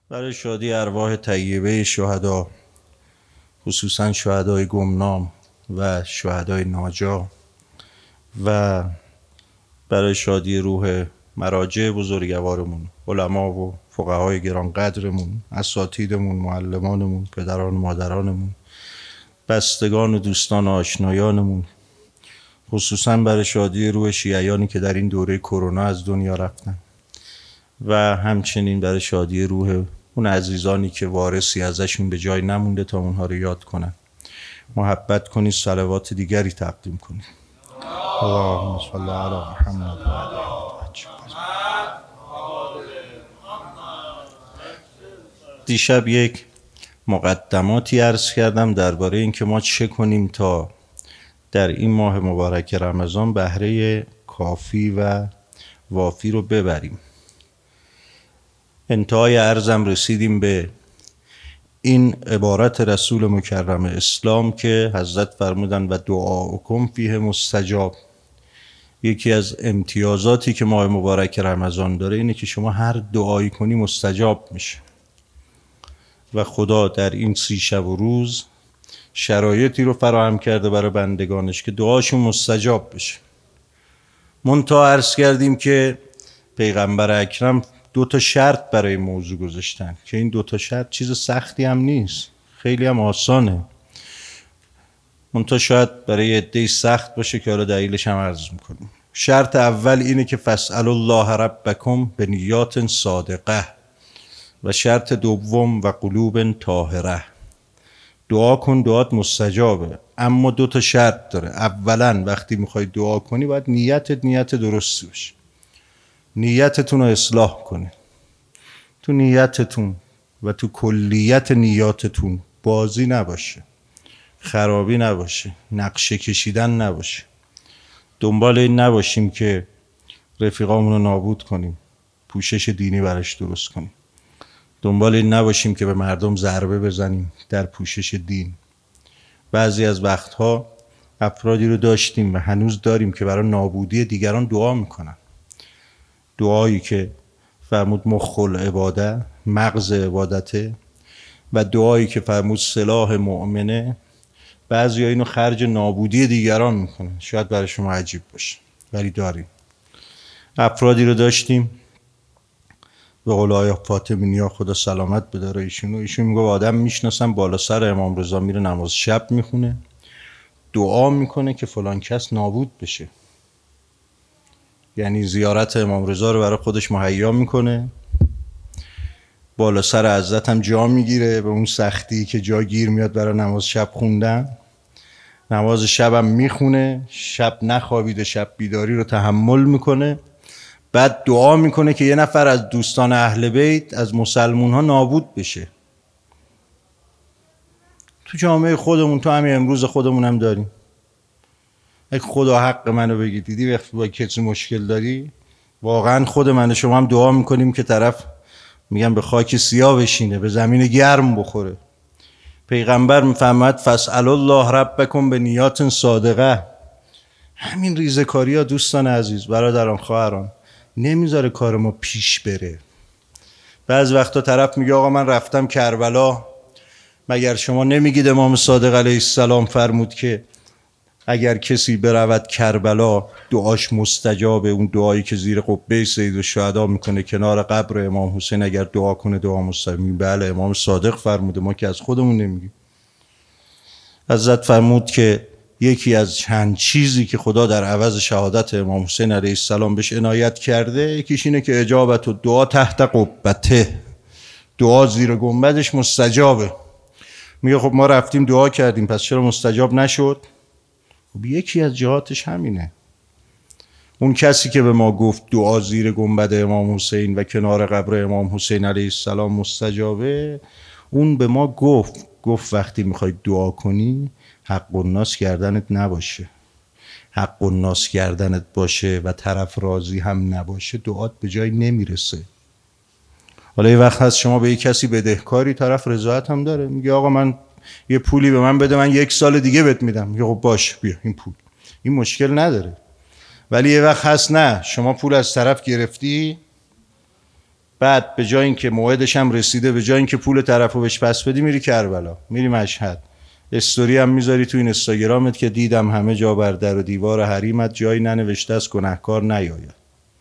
برای شادی ارواح طیبه شهدا، خصوصا شهدای گمنام و شهدای ناجا، و برای شادی روح مراجع بزرگوارمون، علما و فقهای گرانقدرمون، اساتیدمون، معلمانمون، پدران و مادرانمون، بستگان و دوستان و آشنایانمون، خصوصا برای شادی روح شیعیانی که در این دوره کرونا از دنیا رفتن، و همچنین برای شادی روح اون عزیزانی که وارثی ازشون به جای نمونده تا اونها رو یاد کنن. محبت کنید، صلوات دیگری تقدیم کنید. اللهم صل علی محمد و علی دیشب یک مقدماتی عرض کردم درباره اینکه ما چه کنیم تا در این ماه مبارک رمضان بهره کافی و وافی رو ببریم. انتهای عرضم رسیدیم به این عبارت رسول مکرم اسلام که حضرت فرمودن و دعاؤکم فیه مستجاب. یکی از امتیازاتی که ماه مبارک رمضان داره اینه که شما هر دعایی کنی مستجاب میشه، و خدا در این 30 شب و روز شرایطی رو فراهم کرده برای بندگانش که دعاشون مستجاب بشه. منتها عرض کردیم که پیغمبر اکرم 2 شرط برای موضوع گذاشتن که این 2 شرط چیز سختی هم نیست، خیلی هم آسانه، منتها شاید برای عده‌ای سخت باشه که حالا دلیلش هم عرض میکنیم. شرط اول اینه که فاسألوا الله ربکم بنیات صادقه، و شرط دوم و قلوب طاهره. دعا کن، دعات مستجابه، اما 2 شرط داره. اولا وقتی میخوای دعا کنی باید نیت درستی باشه، نیتتون رو اصلاح کنه. تو نیتتون و تو کلیت نیاتتون بازی نباشه، خرابی نباشه، نقشه کشیدن نباشه. دنبال این نباشیم که رفیقامون رو نابود کنیم، پوشش دینی براش درست کنیم. دنبال این نباشیم که به مردم ضربه بزنیم در پوشش دین. بعضی از وقتها افرادی رو داشتیم و هنوز داریم که برای نابودی دیگران دعا میکنن. دعایی که فرمود مخ العباده، مغز عبادته، و دعایی که فرمود سلاح مؤمنه. بعضی ها اینو خرج نابودی دیگران میکنن. شاید برای شما عجیب باشه ولی داریم. افرادی رو داشتیم به قول آقای فاطمی نیا خدا سلامت بداره ایشون میگه آدم میشناسم بالا سر امام رضا میره نماز شب میخونه، دعا میکنه که فلان کس نابود بشه. یعنی زیارت امام رضا رو برای خودش مهیا میکنه، بالا سر حضرت هم جا میگیره به اون سختی که جا گیر میاد برای نماز شب خوندن. نماز شب هم میخونه، شب نخوابیده، شب بیداری رو تحمل میکنه. بعد دعا میکنه که یه نفر از دوستان اهل بیت از مسلمون ها نابود بشه. تو جامعه خودمون، تو همین امروز خودمون هم داریم. اگه خدا حق منو بگی، دیدی وقتی با کسی مشکل داری، واقعا خود من و شما هم دعا میکنیم که طرف میگن به خاک سیاه بشینه، به زمین گرم بخوره. پیغمبر میفرماد فاسألوا الله ربکم بنیات صادقه. همین ریزکاری ها دوستان عزیز، برادران، خواهران، نمیذاره کار ما پیش بره. بعض وقتا طرف میگه آقا من رفتم کربلا، مگر شما نمیگید امام صادق علیه السلام فرمود که اگر کسی برود کربلا دعاش مستجابه؟ اون دعایی که زیر قبه سید الشهدا میکنه کنار قبر امام حسین، اگر دعا کنه دعا مستجابه. بله امام صادق فرموده، ما که از خودمون نمیگیم. حضرت فرمود که یکی از چند چیزی که خدا در عوض شهادت امام حسین علیه السلام بهش عنایت کرده، یکیش اینه که اجابت و دعا تحت قبته، دعا زیر گنبدش مستجابه. میگه خب ما رفتیم دعا کردیم، پس چرا مستجاب نشد؟ خب یکی از جهاتش همینه. اون کسی که به ما گفت دعا زیر گنبد امام حسین و کنار قبر امام حسین علیه السلام مستجابه، اون به ما گفت وقتی میخوای دعا کنی حق الناس گردنت نباشه. حق الناس گردنت باشه و طرف راضی هم نباشه، دعات به جای نمیرسه. حالا یه وقت هست شما به یه کسی بدهکاری، طرف رضایت هم داره، میگه آقا من یه پولی به من بده، من 1 سال دیگه بهت میدم. میگه خب باش بیا این پول، این مشکل نداره. ولی یه وقت هست نه، شما پول از طرف گرفتی، بعد به جای اینکه موعدش هم رسیده، به جای اینکه پول طرفو بهش پس بدی میری کربلا، میری مشهد، استوری هم میذاری تو این اینستاگرامت که دیدم همه جا بر در و دیوار حریمت جایی ننوشته است گناهکار نیاید.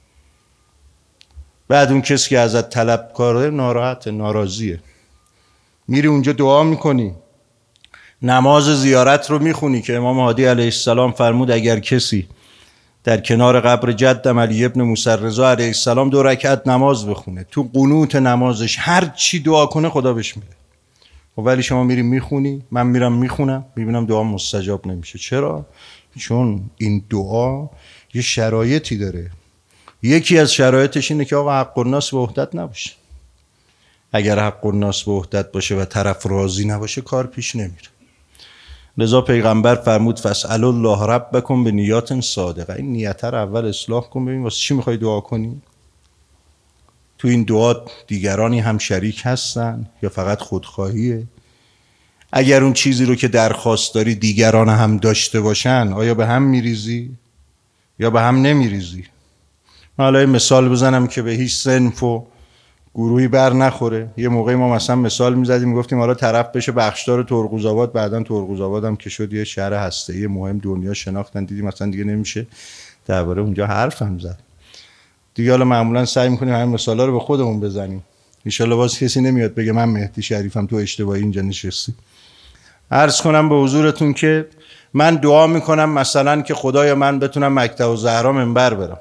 بعد اون کسی که ازت طلبکاره ناراحت، ناراضیه، میری اونجا دعا میکنی، نماز زیارت رو میخونی که امام هادی علیه السلام فرمود اگر کسی در کنار قبر جدم علی ابن موسی رضا علیه السلام 2 رکعت نماز بخونه، تو قنوت نمازش هر چی دعا کنه خدا بهش میده. ولی شما میری میخونی، من میرم میخونم، میبینم دعا مستجاب نمیشه. چرا؟ چون این دعا یه شرایطی داره. یکی از شرایطش اینه که آقا حق الناس به عهدت نباشه. اگر حق الناس به عهدت باشه و طرف راضی نباشه کار پیش نمیره. لذا پیغمبر فرمود فاسألوا الله ربکم بنیات صادقه. این نیت رو اول اصلاح کن، ببین واسه چی میخوای دعا کنی. تو این دعا دیگرانی هم شریک هستن یا فقط خودخواهیه؟ اگر اون چیزی رو که درخواست داری دیگران هم داشته باشن، آیا به هم میریزی یا به هم نمیریزی؟ من حالا مثال بزنم که به هیچ صنف و گروهی بر نخوره. یه موقعی ما مثلا مثال میزدیم، میگفتیم حالا طرف بشه بخشدار ترقوزآباد، بعدن ترقوزآباد هم که شد یه شهر هسته‌ای مهم دنیا شناختن، دیدیم مثلا دیگه نمیشه درباره اونجا حرف هم زد دیگه. حالا معمولا سعی میکنیم همین مثالا رو به خودمون بزنیم، ان شاءالله باز کسی نمیاد بگه من مهدی شریفم تو اشتباهی اینجا نشستی. عرض کنم به حضورتون که من دعا میکنم مثلا که خدایا من بتونم مکتب الزهرا منبر برم.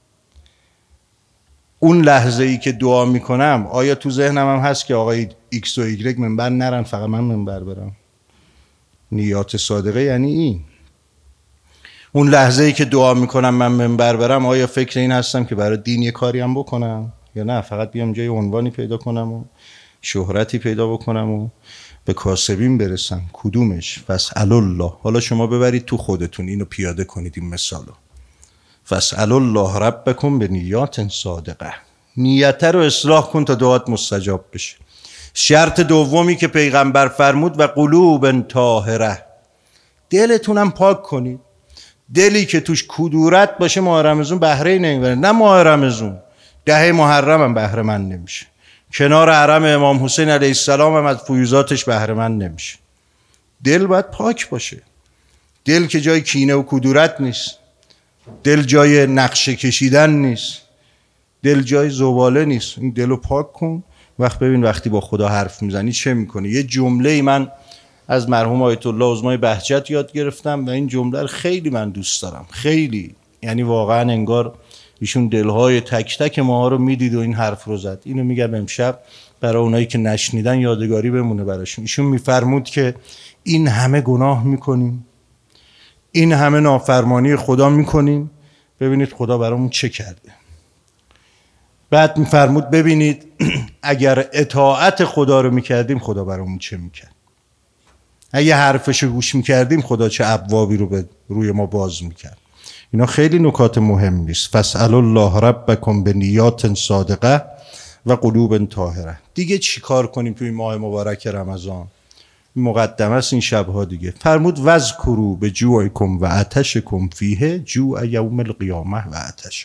اون لحظه ای که دعا میکنم آیا تو ذهنم هم هست که آقای ایکس و ایگرگ منبر نرن فقط من منبر برم؟ نیات صادقه یعنی این. اون لحظه ای که دعا میکنم من منبر برم آیا فکر این هستم که برای دین یه کاری هم بکنم یا نه فقط بیام جای عنوانی پیدا کنم و شهرتی پیدا بکنم و به کاسبین برسم؟ کدومش؟ فاسألوا الله. حالا شما ببرید تو خودتون اینو پیاده کنید این مثالو. فاسألوا الله ربکم بنیات صادقه. نیت رو اصلاح کن تا دعات مستجاب بشه. شرط دومی که پیغمبر فرمود و قلوب طاهره، دلتونم پاک کنید. دلی که توش کدورت باشه ماه رمضان بهره نمیبره. نه ماه رمضان، 10 محرم هم بهره من نمیشه. کنار حرم امام حسین علیه السلام هم از فیوزاتش بهره من نمیشه. دل باید پاک باشه. دل که جای کینه و کدورت نیست، دل جای نقشه کشیدن نیست، دل جای زباله نیست. این دلو پاک کن. وقت ببین وقتی با خدا حرف میزنی چه میکنه. یه جمله من از مرحوم آیت الله عظمای بهجت یاد گرفتم و این جمله رو خیلی من دوست دارم. خیلی، یعنی واقعا انگار ایشون دلهای تک تک ماها رو میدید و این حرف رو زد. اینو میگم امشب برای اونایی که نشنیدن یادگاری بمونه براشون. ایشون میفرمود که این همه گناه میکنیم، این همه نافرمانی خدا میکنیم، ببینید خدا برامون چه کرده. بعد میفرمود ببینید اگر اطاعت خدا رو میکردیم خدا برامون چه میکرد. اگه حرفش رو گوش میکردیم خدا چه ابوابی رو به روی ما باز میکرد. اینا خیلی نکات مهمی است. فاسألوا الله ربکم بنیات صادقه و قلوب طاهره. دیگه چی کار کنیم توی ماه مبارک رمضان؟ مقدمه است این شبها دیگه. فرمود وذکروا بجوعکم و عطشکم فیه جوع یوم القیامه و عطش.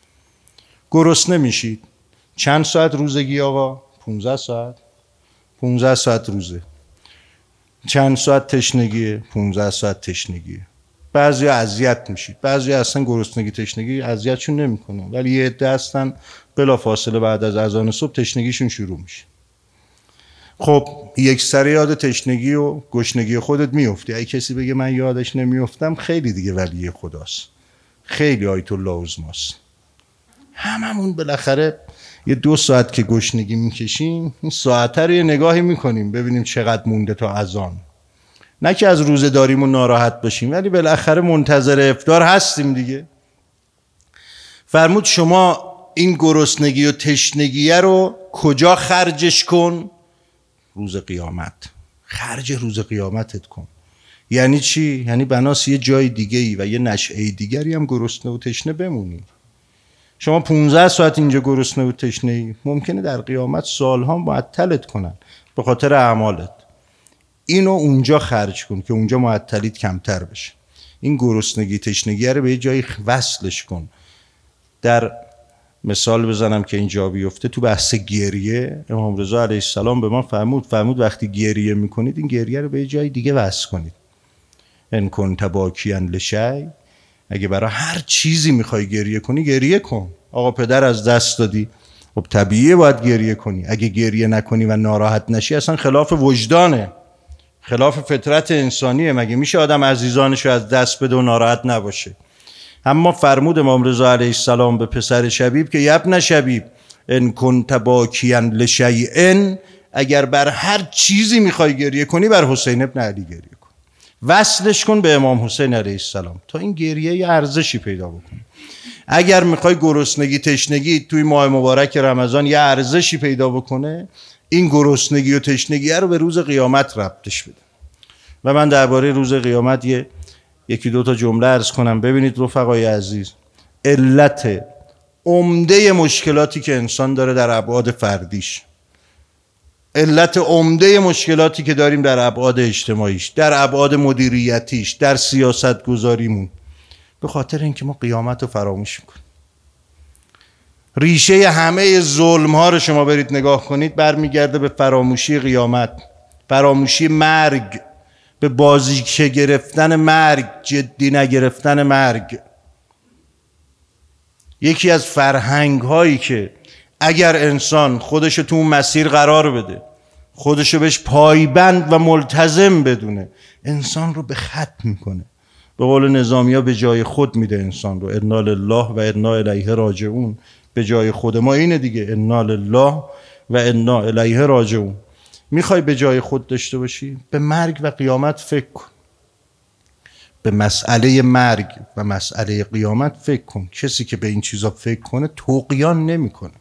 گرسنه میشید. چند ساعت روزگی آقا؟ 15 ساعت. 15 ساعت روزه. چند ساعت تشنگیه؟ 15 ساعت تشنگیه. بعضی اذیت میشید، بعضی اصلا گرسنگی تشنگی اذیتشون نمیکنه، ولی یه عده هستن بلافاصله بعد از اذان صبح تشنگیشون شروع میشه. خب یک سر یاد تشنگی و گشنگی خودت میفتی. اگه کسی بگه من یادش نمیافتم خیلی دیگه ولی خداست، خیلی آیت الله عظماست. هممون بالاخره یه 2 ساعت که گشنگی میکشیم این ساعته رو یه نگاهی میکنیم ببینیم چقدر مونده تا اذان. نه که از روزه داریمون ناراحت باشیم ولی بالاخره منتظر افطار هستیم دیگه. فرمود شما این گرسنگی و تشنگی رو کجا خرجش کن؟ روز قیامت. خرج روز قیامتت کن. یعنی چی؟ یعنی بناس یه جای دیگه‌ای و یه نشعه دیگری هم گرسنه و تشنه بمونی. شما 15 ساعت اینجا گرسنه و تشنه‌ای، ممکنه در قیامت سالها معطلت کنن به خاطر اعمالت. اینو اونجا خرج کن که اونجا معطلیت کمتر بشه. این گرسنگی تشنگی رو به یه جایی وصلش کن. در مثال بزنم که اینجا بیفته، تو بحث گریه امام رضا علیه السلام به ما فرمود وقتی گریه میکنید این گریه رو به جای دیگه وصل کنید. ان کنت باکیا لشیء، اگه برای هر چیزی میخوای گریه کنی گریه کن. آقا پدر از دست دادی، خب طبیعیه باید گریه کنی. اگه گریه نکنی و ناراحت نشی اصلا خلاف وجدانه، خلاف فطرت انسانیه. مگه میشه آدم عزیزانش رو از دست بده و ناراحت نباشه؟ اما فرمود امام رضا علیه السلام به پسر شبیب که یبن شبیب ان کنت باکیا لشیء، اگر بر هر چیزی میخوای گریه کنی بر حسین ابن علی گریه کن، وصلش کن به امام حسین علیه السلام تا این گریه یه ارزشی پیدا بکنه. اگر میخوای گرسنگی تشنگی توی ماه مبارک رمضان یه ارزشی پیدا بکنه، این گرسنگی و تشنگی رو به روز قیامت ربطش بده. و من درباره روز قیامت یکی دو تا جمله عرض کنم. ببینید رفقای عزیز، علت عمده مشکلاتی که انسان داره در ابعاد فردیش، علت عمده مشکلاتی که داریم در ابعاد اجتماعیش، در ابعاد مدیریتیش، در سیاست گذاریمون، به خاطر اینکه ما قیامت رو فراموش میکنیم. ریشه همه ظلم ها رو شما برید نگاه کنید برمیگرده به فراموشی قیامت، فراموشی مرگ، به بازیچه گرفتن مرگ، جدی نگرفتن مرگ. یکی از فرهنگ هایی که اگر انسان خودشو تو اون مسیر قرار بده، خودشو بهش پایبند و ملتزم بدونه، انسان رو به خط میکنه. به قول نظامی‌ها به جای خود میده انسان رو. انا لله و انا الیه راجعون. به جای خود ما اینه دیگه، انا لله و انا الیه راجعون. میخوای به جای خود داشته باشی؟ به مرگ و قیامت فکر کن. به مسئله مرگ و مسئله قیامت فکر کن. کسی که به این چیزا فکر کنه طغیان نمیکنه.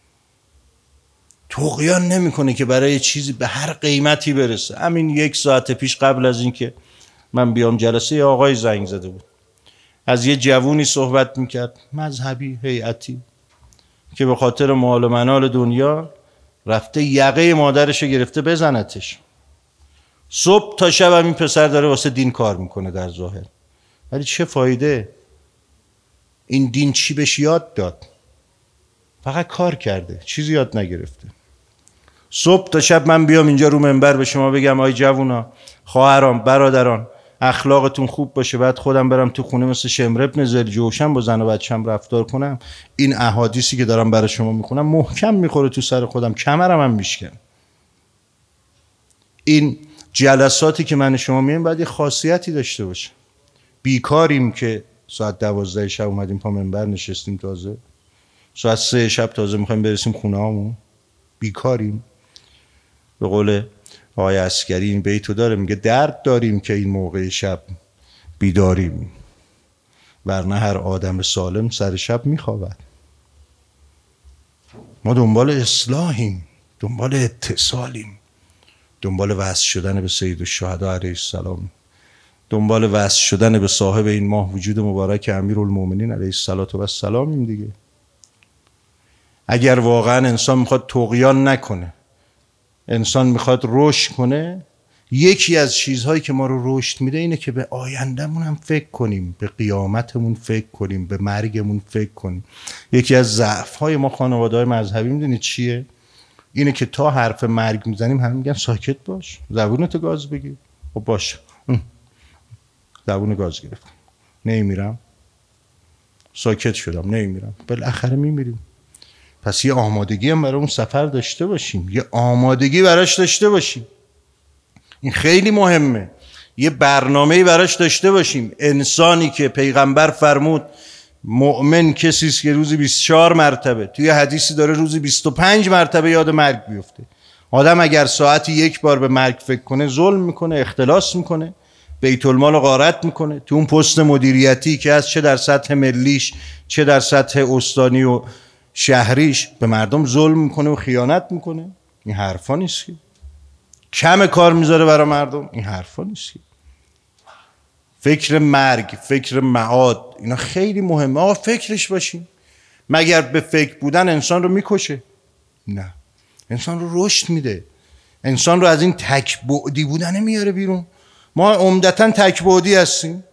طغیان نمیکنه که برای چیزی به هر قیمتی برسه. همین 1 ساعت پیش قبل از اینکه من بیام جلسه، یه آقای زنگ زده بود، از یه جوونی صحبت میکرد، مذهبی هیئتی، که به خاطر مال و منال دنیا رفته یقه مادرش گرفته بزنتش. صبح تا شب هم این پسر داره واسه دین کار میکنه در ظاهر، ولی چه فایده؟ این دین چی بهش یاد داد؟ فقط کار کرده، چیزی یاد نگرفته. صبح تا شب من بیام اینجا رو منبر به شما بگم آی جوونا، خواهران، برادران، اخلاقتون خوب باشه، بعد خودم برم تو خونه مثل شمر ابن ذوالجوشن با زن و بچه‌م رفتار کنم، این احادیثی که دارم برای شما میخونم محکم میخوره تو سر خودم، کمرم هم میشکنه. این جلساتی که من شما میایم باید یه خاصیتی داشته باشه. بیکاریم که ساعت 12 شب اومدیم پا منبر نشستیم، تازه ساعت 3 شب تازه میخوایم برسیم خونه هامون. بیکاریم. به قول آقای عسکری این بیتو داره، میگه درد داریم که این موقع شب بیداریم، ورنه هر آدم سالم سر شب میخوابد. ما دنبال اصلاحیم، دنبال اتصالیم، دنبال وصل شدن به سید الشهدا علیه السلام، دنبال وصل شدن به صاحب این ماه وجود مبارک امیرالمومنین علیه السلام دیگه. اگر واقعا انسان میخواد طغیان نکنه، انسان میخواد رشد کنه، یکی از چیزهایی که ما رو رشد میده اینه که به آیندهمون هم فکر کنیم، به قیامتمون فکر کنیم، به مرگمون فکر کنیم. یکی از ضعف‌های ما خانواده‌های مذهبی میدونید چیه؟ اینه که تا حرف مرگ میزنیم همه میگن ساکت باش، زبونتو گاز بگیر. خب باشه، زبون گاز گرفتم، نمیرم، ساکت شدم، نمیرم، بالاخره میمیریم. پس یه آمادگی هم برای اون سفر داشته باشیم، یه آمادگی براش داشته باشیم. این خیلی مهمه. یه برنامه‌ای براش داشته باشیم. انسانی که پیغمبر فرمود مؤمن کسی است که روزی 24 مرتبه، توی حدیثی داره روزی 25 مرتبه یاد مرگ بیفته. آدم اگر ساعتی 1 بار به مرگ فکر کنه ظلم میکنه، اختلاس میکنه، بیت المال رو غارت میکنه. تو اون پست مدیریتی که از چه در سطح ملیش چه در سطح استانی و شهریش به مردم ظلم میکنه و خیانت میکنه. این حرفا نیست که. کم کار میذاره برای مردم. این حرفا نیست که. فکر مرگ، فکر معاد، اینا خیلی مهمه. آقا فکرش باشیم. مگر به فکر بودن انسان رو میکشه؟ نه، انسان رو رشد میده، انسان رو از این تک بعدی بودن میاره بیرون. ما عمدتاً تک بعدی هستیم.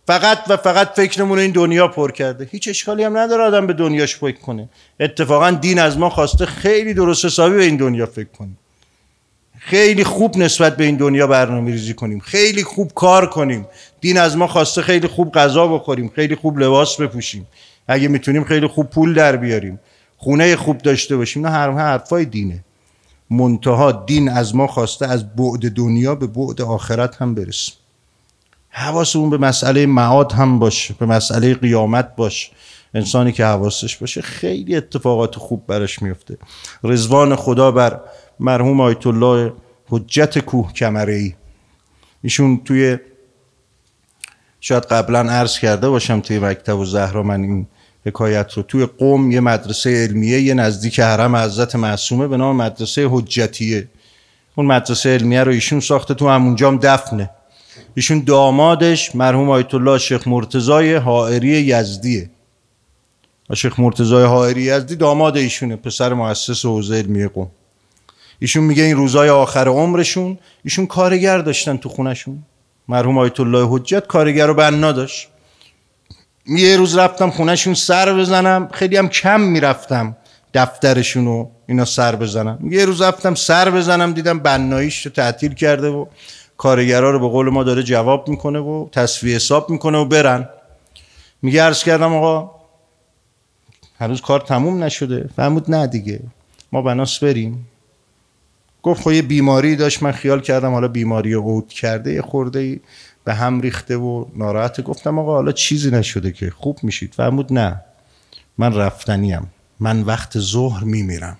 فقط و فقط فکرمون این دنیا پر کرده. هیچ اشکالی هم نداره آدم به دنیاش فکر کنه. اتفاقا دین از ما خواسته خیلی درست حسابی به این دنیا فکر کنیم، خیلی خوب نسبت به این دنیا برنامه‌ریزی کنیم، خیلی خوب کار کنیم. دین از ما خواسته خیلی خوب غذا بخوریم، خیلی خوب لباس بپوشیم، اگه میتونیم خیلی خوب پول در بیاریم، خونه خوب داشته باشیم. نه حرفای دینه. منتها دین از ما خواسته از بعد دنیا به بعد آخرت هم برسیم. حواسمون به مسئله معاد هم باشه، به مسئله قیامت باشه. انسانی که حواسش باشه خیلی اتفاقات خوب براش میفته. رضوان خدا بر مرحوم آیت الله حجت کوه کمره‌ای. ایشون توی شاید قبلا عرض کرده باشم توی مکتب الزهرا من این حکایت رو، توی قم یه مدرسه علمیه یه نزدیک حرم حضرت معصومه به نام مدرسه حجتیه. اون مدرسه علمیه رو ایشون ساخته، تو همونجام دفنه. ایشون دامادش مرحوم آیت الله شیخ مرتضی حائری یزدیه. شیخ مرتضی حائری یزدی داماد ایشونه، پسر مؤسس حوزه علمیه قم. ایشون میگه این روزای آخر عمرشون ایشون کارگر داشتن تو خونشون. مرحوم آیت الله حجت کارگر و بنا داشت. یه روز رفتم خونشون سر بزنم، خیلی هم کم میرفتم دفترشون و اینا سر بزنم. یه روز رفتم سر بزنم دیدم بناییش رو تعطیل کرده و کارگرها رو به قول ما داره جواب میکنه و تصفیه حساب میکنه و برن. میگه عرض کردم آقا هنوز کار تموم نشده. فرمود نه دیگه ما بناس بریم. گفت خب یه بیماری داشت، من خیال کردم حالا بیماری عود کرده، یه خورده به هم ریخته و ناراحته. گفتم آقا حالا چیزی نشده که خوب میشید؟ فرمود نه من رفتنیم، من وقت ظهر میمیرم.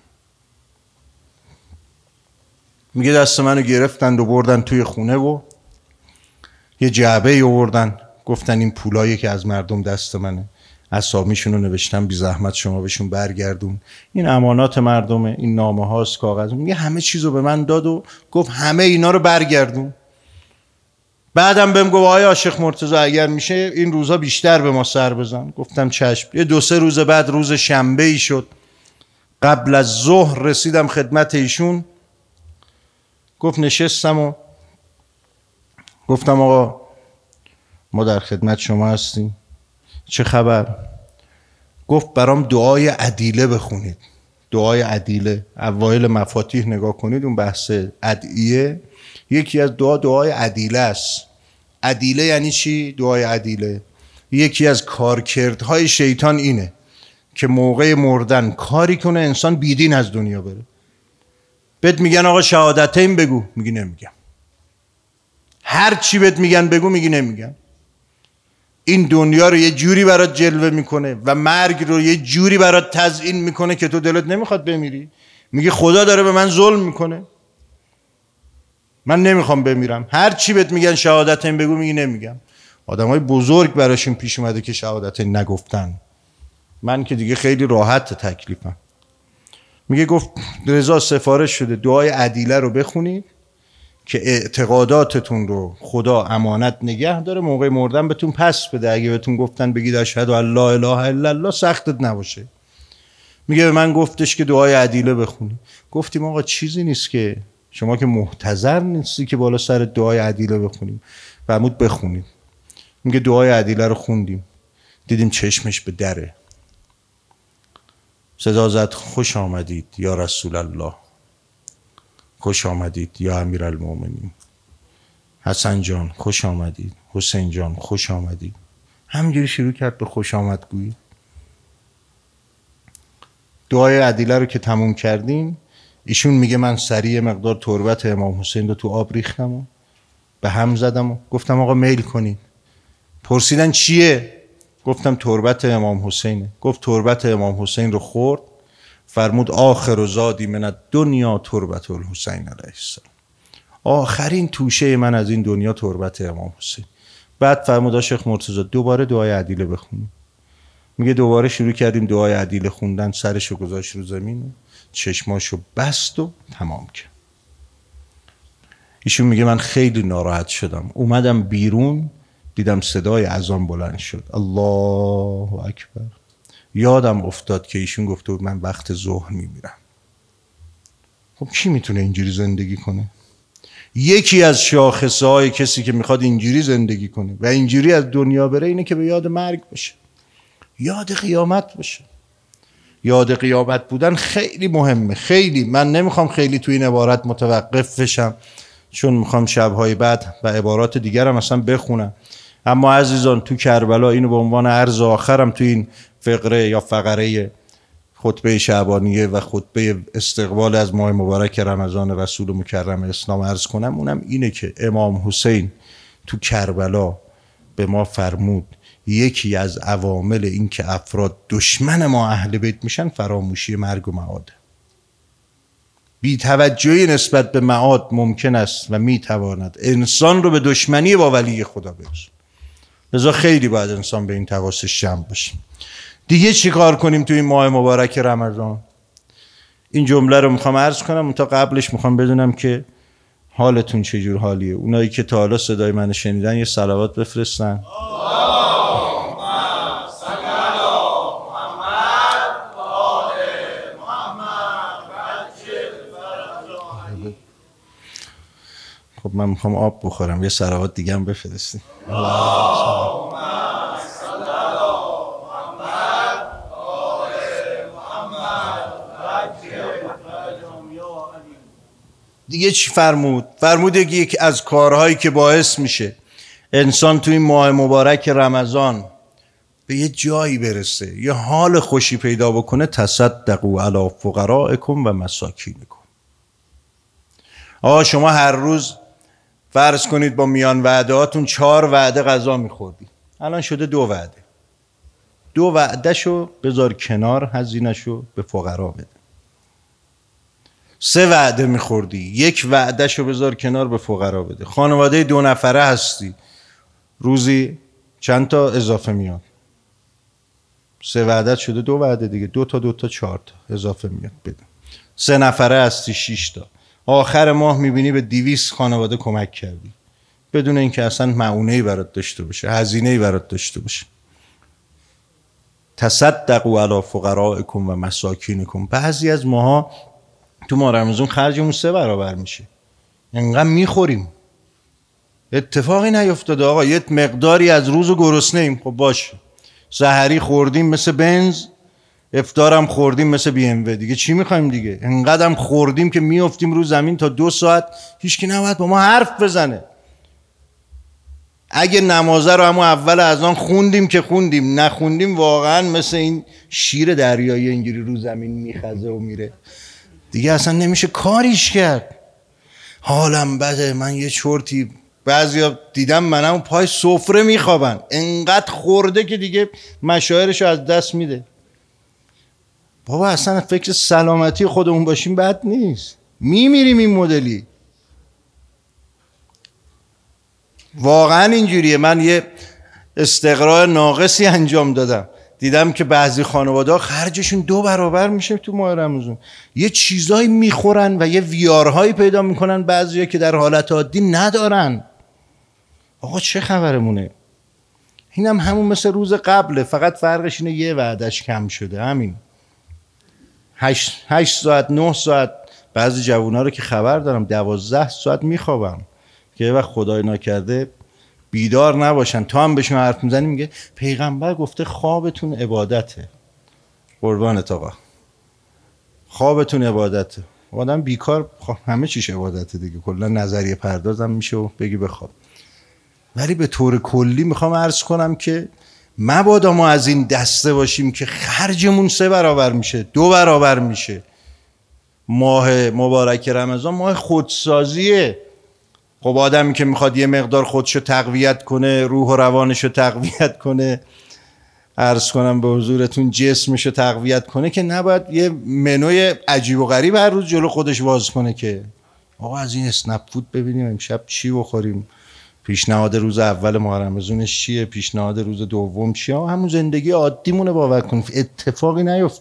میگه دست منو گرفتن و بردن توی خونه و یه جعبه آوردن، گفتن این پولایی که از مردم دست منه، اسامیشون رو نوشتم، بی زحمت شما بهشون برگردون، این امانات مردمه، این نامه هاست، کاغذ. میگه همه چیزو به من داد و گفت همه اینا رو برگردون. بعدم بهم گفت آیا شیخ مرتضی اگر میشه این روزا بیشتر به ما سر بزن. گفتم چشم. یه 2-3 روز بعد روز شنبه ای شد، قبل از ظهر رسیدم خدمت ایشون. گفت نشستم و گفتم آقا ما در خدمت شما هستیم، چه خبر؟ گفت برام دعای عدیله بخونید. دعای عدیله اوایل مفاتیح نگاه کنید، اون بحث ادعیه یکی از دعای عدیله است. عدیله یعنی چی؟ دعای عدیله یکی از کارکردهای شیطان اینه که موقع مردن کاری کنه انسان بیدین از دنیا بره. بهت میگن آقا شهادتین بگو، میگی نمیگم. هر چی بهت میگن بگو، میگی نمیگم. این دنیا رو یه جوری برات جلوه میکنه و مرگ رو یه جوری برات تزیین میکنه که تو دلت نمیخواد بمیری. میگی خدا داره به من ظلم میکنه، من نمیخوام بمیرم. هر چی بهت میگن شهادتین بگو، میگی نمیگم. آدمای بزرگ براشون پیش اومده که شهادتین نگفتن. من که دیگه خیلی راحت تکلیفم. میگه گفت رضا سفارش شده دعای عدیله رو بخونید که اعتقاداتتون رو خدا امانت نگه داره، موقع مردن بهتون پس بده. اگه بهتون گفتن بگید اشهد ان لا اله الا الله، سختت نباشه. میگه به من گفتش که دعای عدیله بخونی. گفتیم آقا چیزی نیست که، شما که محتضر نیستی که بالا سر دعای عدیله بخونیم. فرمود بخونید. میگه دعای عدیله رو خوندیم، دیدیم چشمش به دره. صدا زد خوش آمدید یا رسول الله، خوش آمدید یا امیرالمومنین، حسن جان خوش آمدید، حسین جان خوش آمدید. همینجوری شروع کرد به خوش آمدگویی. دعای عدیله رو که تموم کردیم، ایشون میگه من سریع مقدار تربت امام حسین رو تو آب ریختم و به هم زدم و گفتم آقا میل کنید. پرسیدن چیه؟ گفتم تربت امام حسینه. گفت تربت امام حسین رو خورد، فرمود آخر زادی من الدنیا تربت الحسین علیه السلام. آخرین توشه من از این دنیا تربت امام حسین. بعد فرمود شیخ مرتضی دوباره دعای عدیله بخونیم. میگه دوباره شروع کردیم دعای عدیله خوندن، سرشو گذاشت رو زمین، چشماشو بست و تمام کرد. ایشون میگه من خیلی ناراحت شدم، اومدم بیرون دیدم صدای اذان بلند شد، الله اکبر. یادم افتاد که ایشون گفته بود من وقت ظهر میمیرم. خب کی میتونه اینجوری زندگی کنه؟ یکی از شاخصهای کسی که میخواد اینجوری زندگی کنه و اینجوری از دنیا بره اینه که به یاد مرگ باشه، یاد قیامت باشه. یاد قیامت بودن خیلی مهمه. خیلی من نمیخوام خیلی تو این عبارت متوقف بشم، چون میخوام شبهای بعد و عبارات دیگر هم اصلا بخونم. اما عزیزان تو کربلا اینو به عنوان عرض آخرم تو این فقره یا فقره خطبه شعبانیه و خطبه استقبال از ماه مبارک رمضان رسول مکرم اسلام عرض کنم، اونم اینه که امام حسین تو کربلا به ما فرمود یکی از عوامل این که افراد دشمن ما اهل بیت میشن فراموشی مرگ و معاد. بی‌توجهی نسبت به معاد ممکن است و میتواند انسان رو به دشمنی با ولی خدا برسونه. لذا خیلی باید انسان به این حواسش جمع باشه. دیگه چی کار کنیم تو این ماه مبارک رمضان؟ این جمله رو میخوام عرض کنم، تا قبلش میخوام بدونم که حالتون چجور حالیه. اونایی که تا حالا صدای من شنیدن یه صلوات بفرستن. خب من میخوام آب بخورم، یه صلوات دیگه هم بفرستین. دیگه چی فرمود؟ فرمود یکی از کارهایی که باعث میشه انسان توی این ماه مبارک رمضان به یه جایی برسه، یه حال خوشی پیدا بکنه، تصدقوا علی فقرائکم و مساکینکم. شما هر روز فرض کنید با میان وعده هاتون 4 وعده غذا میخوردی، الان شده 2 وعده. 2 وعده شو بذار کنار، هزینه شو به فقرا بده. 3 وعده میخوردی، 1 وعده شو بذار کنار به فقرا بده. خانواده 2 نفره هستی، روزی چند تا اضافه میاد؟ 3 وعده شده 2 وعده دیگه، 2 تا 2 تا 4 تا اضافه میاد بده. 3 نفره هستی 6 تا. آخر ماه میبینی به 200 خانواده کمک کردی بدون اینکه اصلا معونه‌ای برات داشته باشه، هزینه‌ای برات داشته باشه. تصدقوا علی فقرائکم و مساکینکم. بعضی از ماها تو ماه رمضان خرجمون 3 برابر میشه، انقدر میخوریم. اتفاقی نیفتاده آقا، یه مقداری از روز گرسنه ایم، خب باشه. سحری خوردیم مثل بنز، افطارم خوردیم مثل بی ام و، دیگه چی میخوایم دیگه؟ انقدرم خوردیم که میافتیم رو زمین تا 2 ساعت هیچکی نباید با ما حرف بزنه. اگه نمازه رو همون اول اذان خوندیم که خوندیم، نخوندیم واقعا مثل این شیر دریایی اینجوری رو زمین میخزه و میره دیگه، اصلا نمیشه کاریش کرد. حالم بده، من یه چرتی. بعضیا دیدم منم پای سفره میخوابن، انقدر خورده که دیگه مشاعرشو از دست میده. بابا اصلا فکر سلامتی خودمون باشیم بد نیست، میمیریم این مدلی. واقعا اینجوریه. من یه استقراء ناقصی انجام دادم، دیدم که بعضی خانواده‌ها خرجشون 2 برابر میشه تو ماه رمضان. یه چیزایی میخورن و یه ویارهایی پیدا میکنن بعضیا که در حالت عادی ندارن. آقا چه خبرمونه؟ اینم همون مثل روز قبله، فقط فرقش اینه یه وعدهش کم شده، همین. 8 ساعت 9 ساعت. بعضی جوونا رو که خبر دارم 12 ساعت میخوابم که یه وقت خدای ناکرده بیدار نباشن. تا هم بهشون حرف میزنی میگه پیغمبر گفته خوابتون عبادته. قربانت آقا، خوابتون عبادته. آدم بیکار همه چیش عبادته دیگه، کلا نظریه پردازم میشه و بگی بخواب. ولی به طور کلی میخوام عرض کنم که مبادا ما از این دسته باشیم که خرجمون 3 برابر میشه، 2 برابر میشه. ماه مبارک رمضان ماه خودسازیه. خب آدمی که میخواد یه مقدار خودشو تقویت کنه، روح و روانشو تقویت کنه، عرض کنم به حضورتون جسمشو تقویت کنه، که نباید یه منوی عجیب و غریب هر روز جلو خودش باز کنه که آقا از این اسنپ فود ببینیم امشب چی بخوریم، پیشنهاد روز اول ماه رمضانش چیه، پیشنهاد روز دوم چیه. همون زندگی عادیمونه باور کنیم. اتفاقی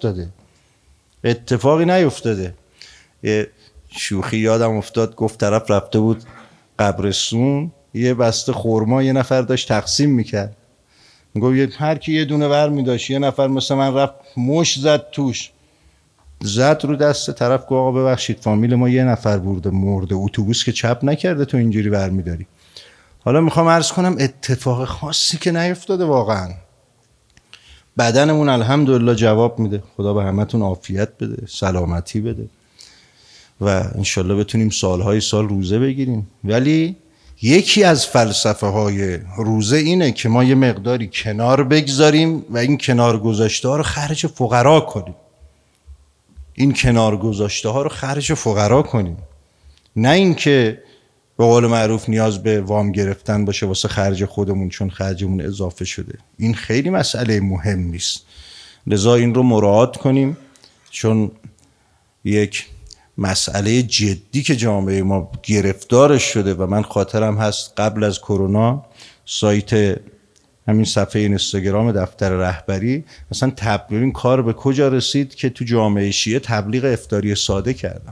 نیفتاده. یه شوخی یادم افتاد، گفت طرف رفته بود قبرستون، یه بسته خرما یه نفر داشت تقسیم میکرد، میگفت هر کی یه دونه ور میداشت، یه نفر مثل من رفت مش زد توش. زد رو دست طرف، گفت آقا ببخشید فامیل ما یه نفر مرده، اتوبوس که چپ نکرده تو اینجوری برمیداری. حالا میخوام عرض کنم اتفاق خاصی که نیفتاده واقعا. بدنمون الحمدلله جواب میده. خدا به همتون عافیت بده، سلامتی بده و انشالله بتونیم سالهای سال روزه بگیریم. ولی یکی از فلسفه های روزه اینه که ما یه مقداری کنار بگذاریم و این کنار گذاشته ها رو خرج فقرا کنیم. این کنار گذاشته ها رو خرج فقرا کنیم، نه اینکه به قول معروف نیاز به وام گرفتن باشه واسه خرج خودمون چون خرجمون اضافه شده. این خیلی مسئله مهمی است، لذا این رو مراعات کنیم چون یک مسئله جدی که جامعه ما گرفتارش شده. و من خاطرم هست قبل از کرونا سایت همین صفحه اینستاگرام دفتر رهبری مثلا این کار به کجا رسید که تو جامعه شیعه تبلیغ افطاری ساده کردم.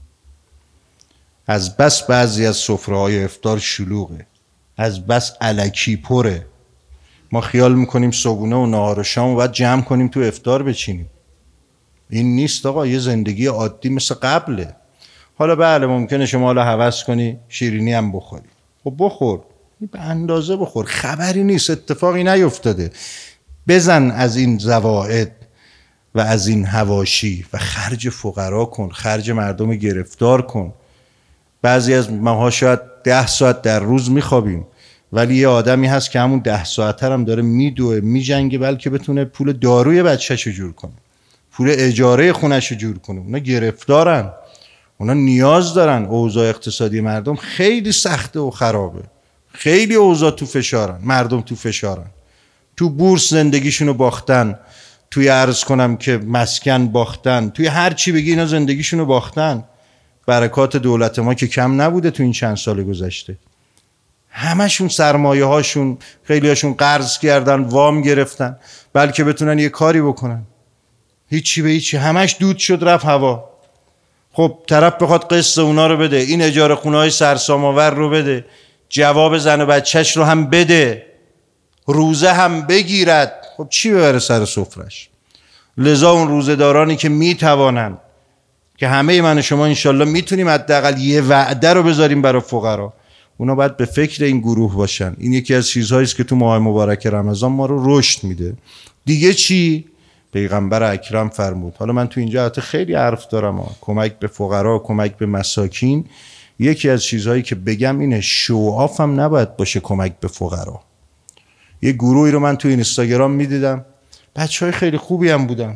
از بس بعضی از سفره‌های افطار شلوغه، از بس الکی پره، ما خیال میکنیم صبحونه و نهار و شام و بعد جمع کنیم تو افطار بچینیم. این نیست آقا، یه زندگی عادی مثل قبله. حالا بله ممکنه شما حالا هوس کنی شیرینی هم بخوری، خب بخور، به اندازه بخور، خبری نیست، اتفاقی نیفتاده. بزن از این زوائد و از این حواشی و خرج فقرا کن، خرج مردم گرفتار کن. بعضی از ماها شاید 10 ساعت در روز میخوابیم، ولی یه آدمی هست که همون 10 ساعت هم داره میدوه میجنگه بلکه بتونه پول داروی بچه‌شو جور کنه، پول اجاره خونه‌شو جور کنه. اونا گرفتارن، اونا نیاز دارن. اوضاع اقتصادی مردم خیلی سخته و خرابه، خیلی اوضاع تو فشارن، مردم تو فشارن، تو بورس زندگیشونو باختن، توی عرض کنم که مسکن باختن، توی هر چی بگی اینا زندگیشونو باختن. برکات دولت ما که کم نبوده تو این چند سال گذشته. همشون سرمایه هاشون، خیلی هاشون قرض کردن، وام گرفتن بلکه بتونن یه کاری بکنن. هیچی به هیچی، همش دود شد رفت هوا. خب طرف بخواد قسط اونا رو بده، این اجاره خونه های سرسام‌آور رو بده، جواب زن و بچهش رو هم بده، روزه هم بگیرد، خب چی ببره سر سفرش؟ لذا اون روزه‌دارانی که میتوانند، که همه من و شما انشالله میتونیم حداقل یه وعده رو بذاریم برای فقرا، اونا باید به فکر این گروه باشن. این یکی از چیزهایی است که تو ماه مبارک رمضان ما رو رشد میده. دیگه چی؟ پیغمبر اکرم فرمود. حالا من تو اینجا حتی خیلی حرف دارم، کمک به فقرا، کمک به مساکین. یکی از چیزهایی که بگم اینه شوآف هم نباید باشه کمک به فقرا. یه گروهی رو من تو اینستاگرام میدیدم، بچهای خیلی خوبی هم بودن،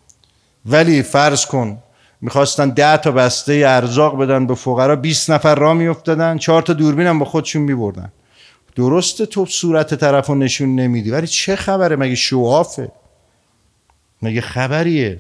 ولی فرض کن میخواستن 10 تا بسته ارزاق بدن به فقرا، 20 نفر راه میافتادن، 4 تا دوربین هم با خودشون میبردن. درسته تو صورت طرفو نشون نمیدی، ولی چه خبره؟ مگه شوآفه؟ مگه خبریه؟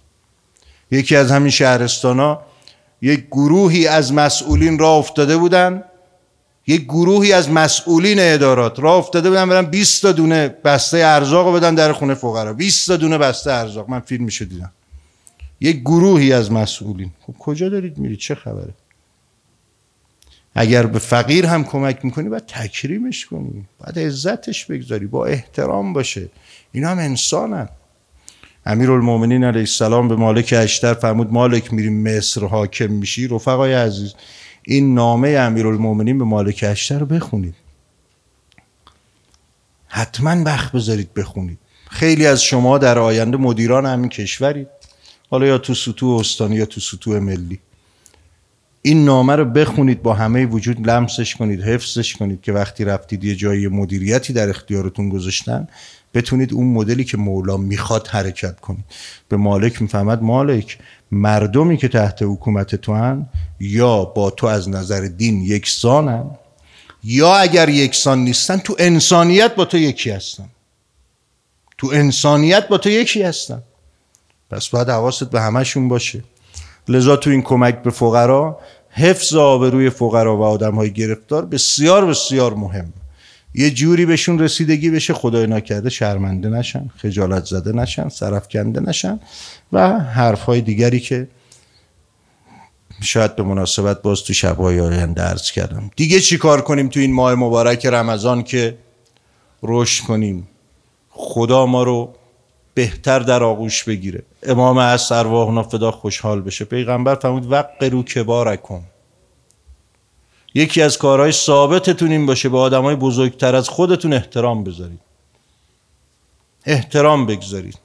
یکی از همین شهرستانا یک گروهی از مسئولین راه افتاده بودن، یک گروهی از مسئولین ادارات راه افتاده بودن برن 20 تا دونه بسته ارزاق بدن در خونه فقرا. 20 تا دونه بسته ارزاق، من فیلمشو دیدم. یک گروهی از مسئولین. خب کجا دارید میرید؟ چه خبره؟ اگر به فقیر هم کمک میکنی باید تکریمش کنی، باید عزتش بگذاری، با احترام باشه. اینا هم انسانن. امیرالمومنین علیه السلام به مالک اشتر فرمود مالک میریم مصر حاکم میشی. رفقای عزیز، این نامه امیرالمومنین به مالک اشتر رو بخونید، حتما وقت بذارید بخونید. خیلی از شما در آینده مدیران همین کشورید، حالا یا تو سطوح استانی یا تو سطوح ملی. این نامه رو بخونید، با همه وجود لمسش کنید، حفظش کنید که وقتی رفتید یه جایی مدیریتی در اختیارتون گذاشتن بتونید اون مدلی که مولا میخواد حرکت کنید. به مالک میفهمد مالک، مردمی که تحت حکومت تو هن یا با تو از نظر دین یکسانن، یا اگر یکسان نیستن تو انسانیت با تو یکی هستن، تو انسانیت با تو یکی هستن. پس باید حواست به همشون باشه. لذا تو این کمک به فقرا، حفظ آبروی فقرا و آدم‌های گرفتار بسیار بسیار مهم. یه جوری بهشون رسیدگی بشه خدای نکرده شرمنده نشن، خجالت زده نشن، سرفکنده نشن و حرفهای دیگری که شاید به مناسبت باز تو شب‌های آینده عرض کردم. دیگه چی کار کنیم تو این ماه مبارک رمضان که رشد کنیم؟ خدا ما رو بهتر در آغوش بگیره. امام عصر ارواحنا فدا خوشحال بشه، پیغمبر فرمود وقروا کبارکم. یکی از کارهای ثابتتون این باشه به آدمای بزرگتر از خودتون احترام بذارید، احترام بگذارید.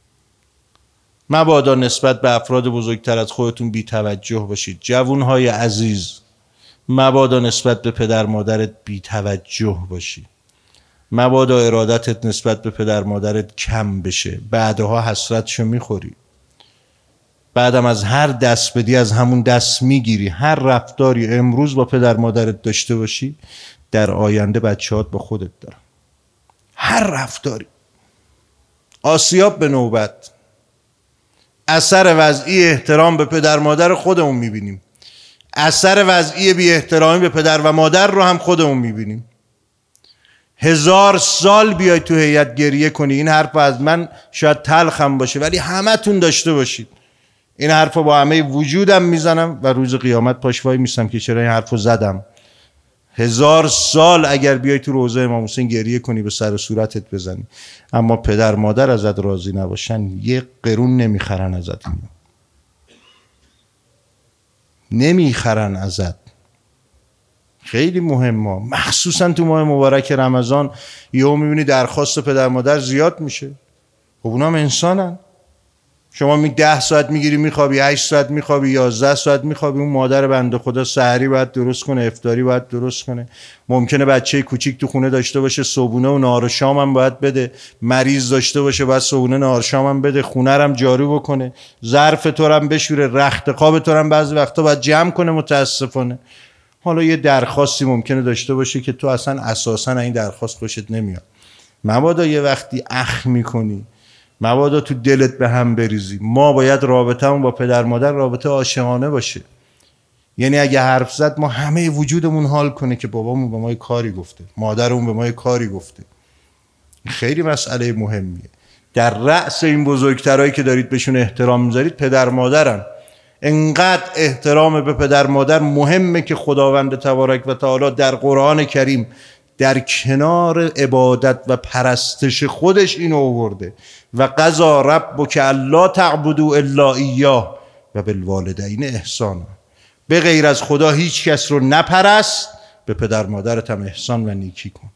مبادا نسبت به افراد بزرگتر از خودتون بی توجه باشید. جوانهای عزیز، مبادا نسبت به پدر مادرت بی توجه باشی. مبادا ارادتت نسبت به پدر مادرت کم بشه، بعدها حسرتشو میخوری. بعدم از هر دست بدی از همون دست میگیری. هر رفتاری امروز با پدر مادرت داشته باشی در آینده بچه‌هات با خودت دارن. هر رفتاری. آسیاب به نوبت. اثر وضعی احترام به پدر مادر خودمون میبینیم. اثر وضعی بی احترامی به پدر و مادر رو هم خودمون میبینیم. 1000 سال بیای تو هیئت گریه کنی، این حرف از من شاید تلخم باشه ولی همه تون داشته باشید. این حرف با همه وجودم میزنم و روز قیامت پاش وای میستم که چرا این حرف رو زدم. 1000 سال اگر بیای تو روضه امام حسین گریه کنی به سر و صورتت بزنی، اما پدر مادر ازت راضی نباشن یه قرون نمیخرن ازت، نمیخرن ازت. خیلی مهمه، مخصوصا تو ماه مبارک رمضان یهو میبینی درخواست پدر مادر زیاد میشه. خب اونا هم انسانن. شما 10 ساعت میگیری میخوابی، 8 ساعت میخوابی، 11 ساعت میخوابی، اون مادر بنده خدا سحری باید درست کنه، افطاری باید درست کنه، ممکنه بچه کوچیک تو خونه داشته باشه، صبحونه و نهار و شام هم باید بده، مریض داشته باشه باید صبحونه نهار شام هم بده، خونه رو هم جارو بکنه، ظرف تو رو هم بشوره، رخت خواب تو رو هم بعضی وقتا باید جمع کنه. متاسفانه حالا یه درخواستی ممکنه داشته باشه که تو اصلا اساسا این درخواست خوشت نمیاد. مبادا یه وقتی اخ میکنی، مبادا تو دلت به هم بریزی. ما باید رابطمون با پدر مادر رابطه عاشقانه باشه. یعنی اگه حرف زد ما همه وجودمون حال کنه که بابامون به ما کاری گفته، مادرمون به ما کاری گفته. خیلی مسئله مهمیه. در رأس این بزرگترایی که دارید بهشون احترام میذارید پدر مادرن. انقدر احترام به پدر مادر مهمه که خداوند تبارک و تعالی در قرآن کریم در کنار عبادت و پرستش خودش اینو آورده و قضا ربک الا تعبدوا الا ایاه و بالوالدین احسانا. به غیر از خدا هیچ کس رو نپرست، به پدر مادرت هم احسان و نیکی کن.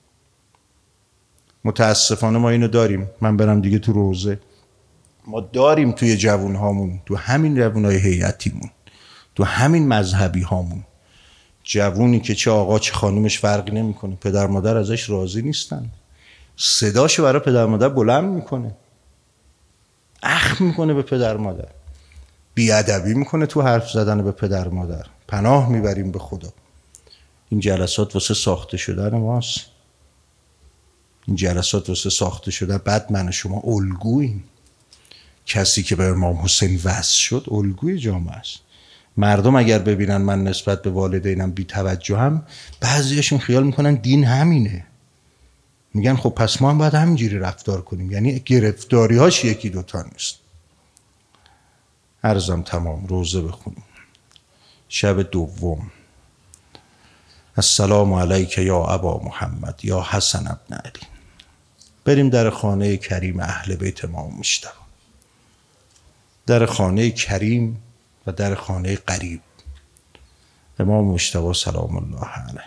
متاسفانه ما اینو داریم. من برم دیگه تو روزه، ما داریم توی جوون هامون، تو همین جوونای هیئتیمون، تو همین مذهبی هامون، جوونی که چه آقا چه خانومش فرقی نمیکنه، پدر مادر ازش راضی نیستن، صداشو برای پدر مادر بلند میکنه، اخم میکنه به پدر مادر، بیادبی میکنه تو حرف زدن به پدر مادر. پناه میبریم به خدا. این جلسات واسه ساخته شدن ماست. این جلسات واسه ساخته شدن. بعد من شما الگوییم. کسی که به امام حسین وصل شد الگوی جامعه است. مردم اگر ببینن من نسبت به والدینم بی توجهم، بعضیاشون خیال میکنن دین همینه، میگن خب پس ما هم باید همینجوری رفتار کنیم. یعنی گرفتاری هاش یکی دوتا نیست. عرضم تمام. روزه بخونیم. شب دوم. السلام علیک یا ابا محمد یا حسن ابن علی. بریم در خانه کریم اهل بیت امام مجتبی، در خانه کریم و در خانه قریب امام مجتبی سلام الله علیه.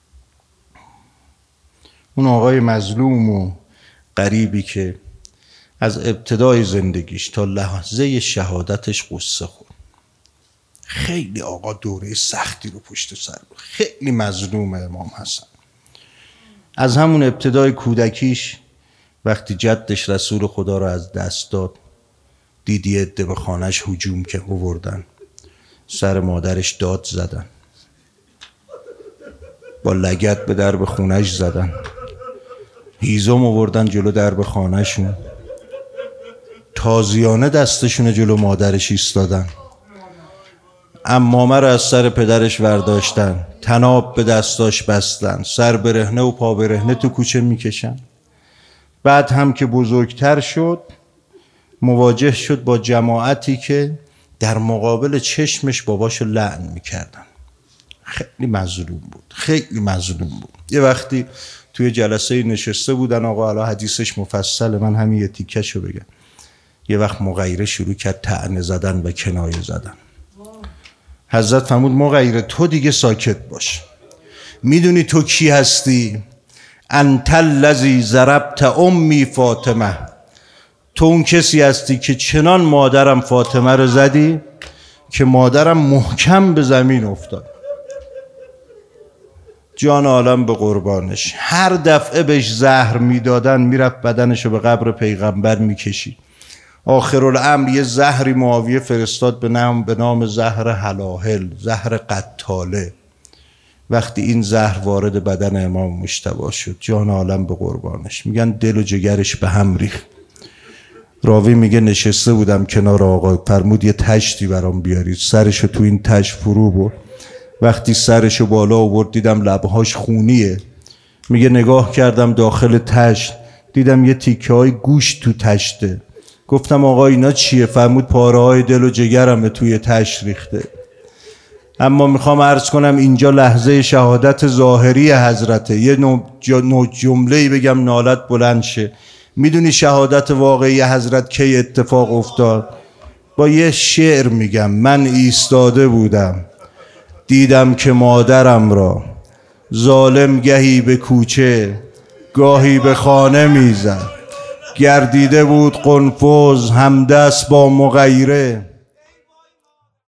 اون آقای مظلوم و غریبی که از ابتدای زندگیش تا لحظه شهادتش قصه خورد. خیلی آقا دوره سختی رو پشت سر بود. خیلی مظلوم امام حسن. از همون ابتدای کودکیش وقتی جدش رسول خدا رو از دست داد، دیدی عده به خانهش هجوم که آوردن، سر مادرش داد زدن، با لگد به درب خونش زدن، هیزم آوردن جلو درب خانهشون، تازیانه دستشون جلو مادرش ایستادن، عمامه رو از سر پدرش ورداشتن، طناب به دستاش بستن، سر برهنه و پا برهنه تو کوچه میکشن. بعد هم که بزرگتر شد مواجه شد با جماعتی که در مقابل چشمش باباشو لعن میکردن. خیلی مظلوم بود، خیلی مظلوم بود. یه وقتی توی جلسه نشسته بودن، آقا علا حدیثش مفصله، من همین یه تیکشو بگم. یه وقت مغیره شروع کرد طعنه زدن و کنایه زدن. حضرت فرمود مغیره تو دیگه ساکت باش. میدونی تو کی هستی؟ انت الذی ضربت امی فاطمه. تو اون کسی هستی که چنان مادرم فاطمه رو زدی که مادرم محکم به زمین افتاد. جان عالم به قربانش. هر دفعه بهش زهر میدادن میرفت بدنشو به قبر پیغمبر میکشید. آخرالامر یه زهری معاویه فرستاد به نام زهر هلاهل، زهر قتاله. وقتی این زهر وارد بدن امام مجتبی شد، جان عالم به قربانش، میگن دل و جگرش به هم ریخت. راوی میگه نشسته بودم کنار آقا، فرمود یه تشتی برام بیارید. سرشو تو این تشت فرو برد. وقتی سرشو بالا آورد دیدم لبهاش خونیه. میگه نگاه کردم داخل تشت، دیدم یه تیکه های گوشت تو تشته. گفتم آقا اینا چیه؟ فرمود پاره های دل و جگرمه توی تشت ریخته. اما میخوام عرض کنم اینجا لحظه شهادت ظاهری حضرته. یه جمله‌ای بگم نالت بلند شه. میدونی شهادت واقعی حضرت کی اتفاق افتاد؟ با یه شعر میگم. من ایستاده بودم دیدم که مادرم را ظالم گهی به کوچه گاهی به خانه میزد. گردیده بود قنفذ همدست با مغیره.